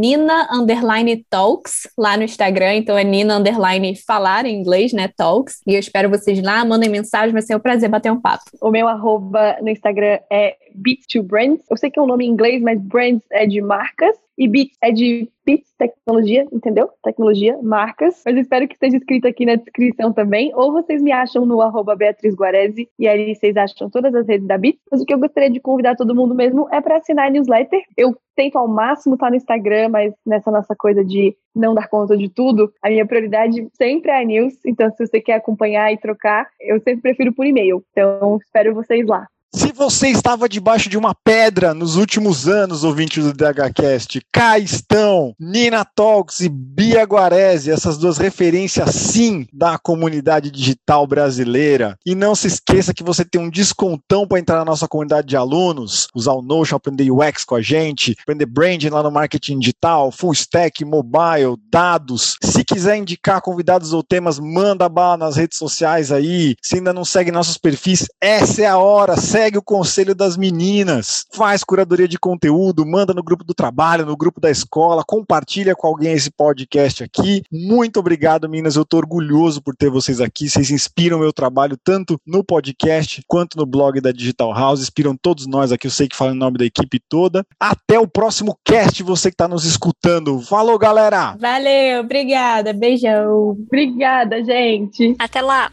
@Nina_Talks, lá no Instagram, então é Nina_falar em inglês, né, Talks, e eu espero vocês lá, mandem mensagem, vai ser um prazer bater um papo. O meu @ no Instagram é Bits2Brands, eu sei que é um nome em inglês, mas Brands é de marcas, e Bits é de Bits, tecnologia, entendeu? Tecnologia, marcas. Mas eu espero que esteja escrito aqui na descrição também. Ou vocês me acham no @Beatriz Guarese, e aí vocês acham todas as redes da Bits. Mas o que eu gostaria de convidar todo mundo mesmo é para assinar a newsletter. Eu tento ao máximo estar no Instagram, mas nessa nossa coisa de não dar conta de tudo, a minha prioridade sempre é a news. Então, se você quer acompanhar e trocar, eu sempre prefiro por e-mail. Então, espero vocês lá. Se você estava debaixo de uma pedra nos últimos anos, ouvinte do DHCast, cá estão Nina Talks e Bia Guarese, essas duas referências sim da comunidade digital brasileira. E não se esqueça que você tem um descontão para entrar na nossa comunidade de alunos, usar o Notion, aprender UX com a gente, aprender branding lá no marketing digital, full stack, mobile, dados. Se quiser indicar convidados ou temas, manda bala nas redes sociais aí. Se ainda não segue nossos perfis, essa é a hora. Segue o conselho das meninas, faz curadoria de conteúdo, manda no grupo do trabalho, no grupo da escola, compartilha com alguém esse podcast aqui. Muito obrigado, meninas, eu tô orgulhoso por ter vocês aqui, vocês inspiram o meu trabalho tanto no podcast quanto no blog da Digital House, inspiram todos nós aqui, eu sei que falo em nome da equipe toda. Até o próximo cast, você que tá nos escutando. Falou, galera! Valeu, obrigada, beijão. Obrigada, gente. Até lá!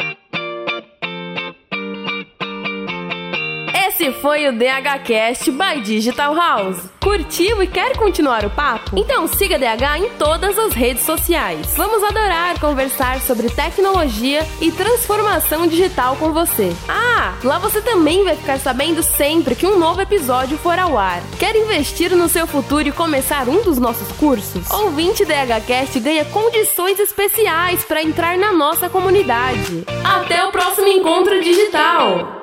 Esse foi o DHCast by Digital House. Curtiu e quer continuar o papo? Então siga DH em todas as redes sociais. Vamos adorar conversar sobre tecnologia e transformação digital com você. Lá você também vai ficar sabendo sempre que um novo episódio for ao ar. Quer investir no seu futuro e começar um dos nossos cursos? Ouvinte DHCast ganha condições especiais para entrar na nossa comunidade. Até o próximo encontro digital!